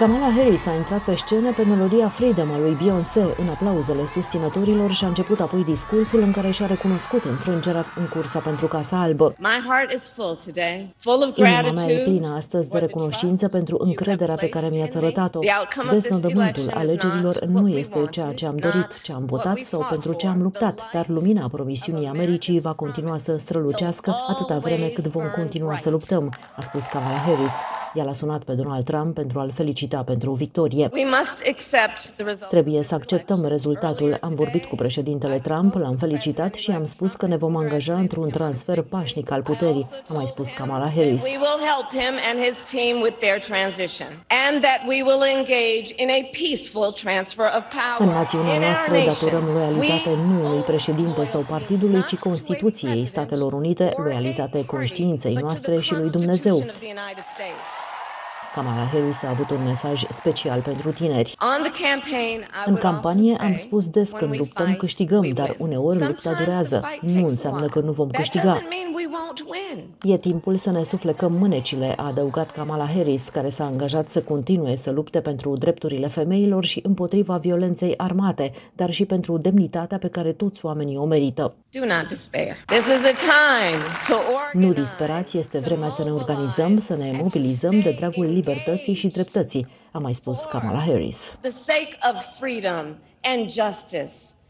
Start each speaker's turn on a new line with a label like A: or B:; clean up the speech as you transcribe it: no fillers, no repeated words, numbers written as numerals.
A: Kamala Harris a intrat pe scenă pe melodia Freedom a lui Beyoncé în aplauzele susținătorilor și a început apoi discursul în care și-a recunoscut înfrângerea în cursa pentru Casa Albă. Inima mea e plină astăzi de recunoștință pentru încrederea pe care mi-ați arătat-o. Deznodământul alegerilor nu este ceea ce am dorit, ce am votat sau pentru ce am luptat, dar lumina promisiunii Americii va continua să strălucească atâta vreme cât vom continua să luptăm, a spus Kamala Harris. Ea l-a sunat pe Donald Trump pentru a-l felicita pentru victorie. Trebuie să acceptăm rezultatul. Am vorbit cu președintele Trump, l-am felicitat și am spus că ne vom angaja într-un transfer pașnic al puterii, a mai spus Kamala Harris. În națiunea noastră datorăm loialitate nu unui președinte sau partidului, ci Constituției Statelor Unite, loialitate conștiinței noastre și lui Dumnezeu. Kamala Harris a avut un mesaj special pentru tineri. În campanie am spus des că când luptăm câștigăm, dar uneori lupta durează. Nu înseamnă că nu vom câștiga. E timpul să ne suflecăm mânecile, a adăugat Kamala Harris, care s-a angajat să continue să lupte pentru drepturile femeilor și împotriva violenței armate, dar și pentru demnitatea pe care toți oamenii o merită. Nu disperați, este vremea să ne organizăm, să ne mobilizăm de dragul libertății și dreptății, a mai spus Kamala Harris.